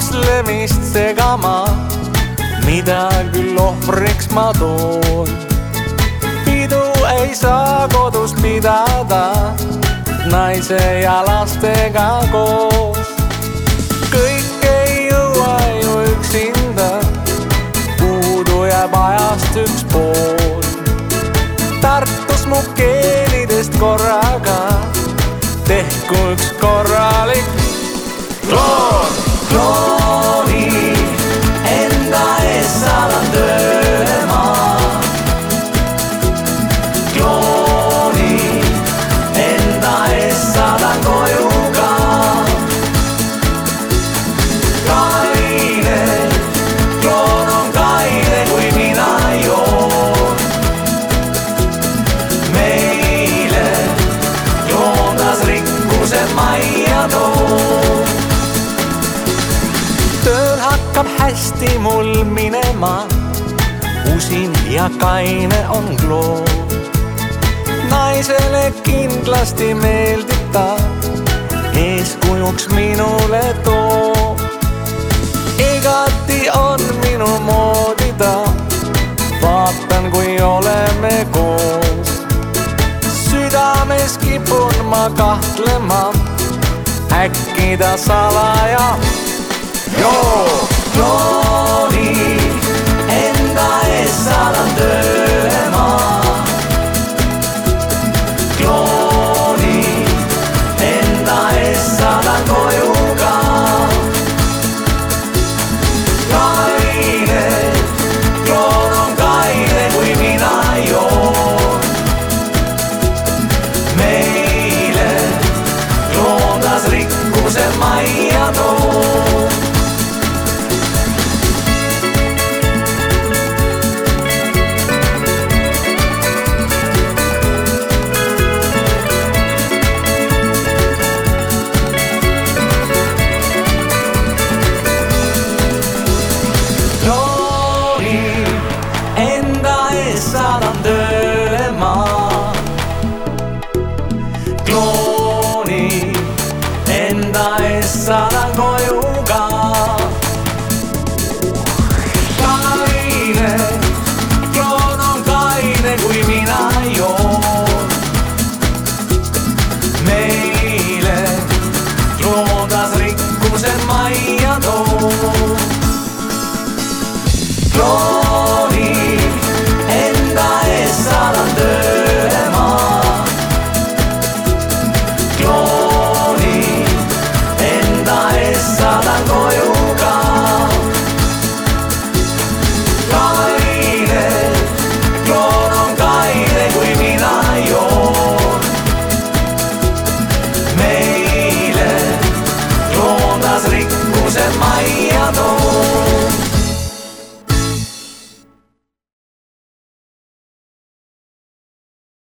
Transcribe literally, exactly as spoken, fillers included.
kakslemist segama, mida küll ohvriks ma toon. Pidu ei saa kodus pidada, naise ja lastega koos. Kõik ei jõua ju üksinda, puudu jääb ajast üks pool. Tartus mu geenidest korraga tehku üks korralik kloon. Klooni enda ees saadan tööle ma. Klooni enda ees saadan koju ka. Kaine, kloon on kaine, kui mina joon. Meile kloondas rikkuse majja toon. Tööl hakkab hästi mul minema, usin ja kaine on kloon. Naisele kindlasti meeldib ta, eeskujuks minule toob. Igati on minu moodi ta, vaatan kui oleme koos. Südames kipun ma kahtlema, äkki ta salaja joo. Klooni enda ees saadan tööle ma. Klooni enda ees saadan koju ka. Kaine, kloon on kaine, kui mina joon. Meile kloondas rikkuse majja toon. Saadan tööle ma. Klooni enda ees saadan koju ka. Kaine, kloon on kaine, kui mina joon. Meile kloondas rikkuse majja toon. Kloon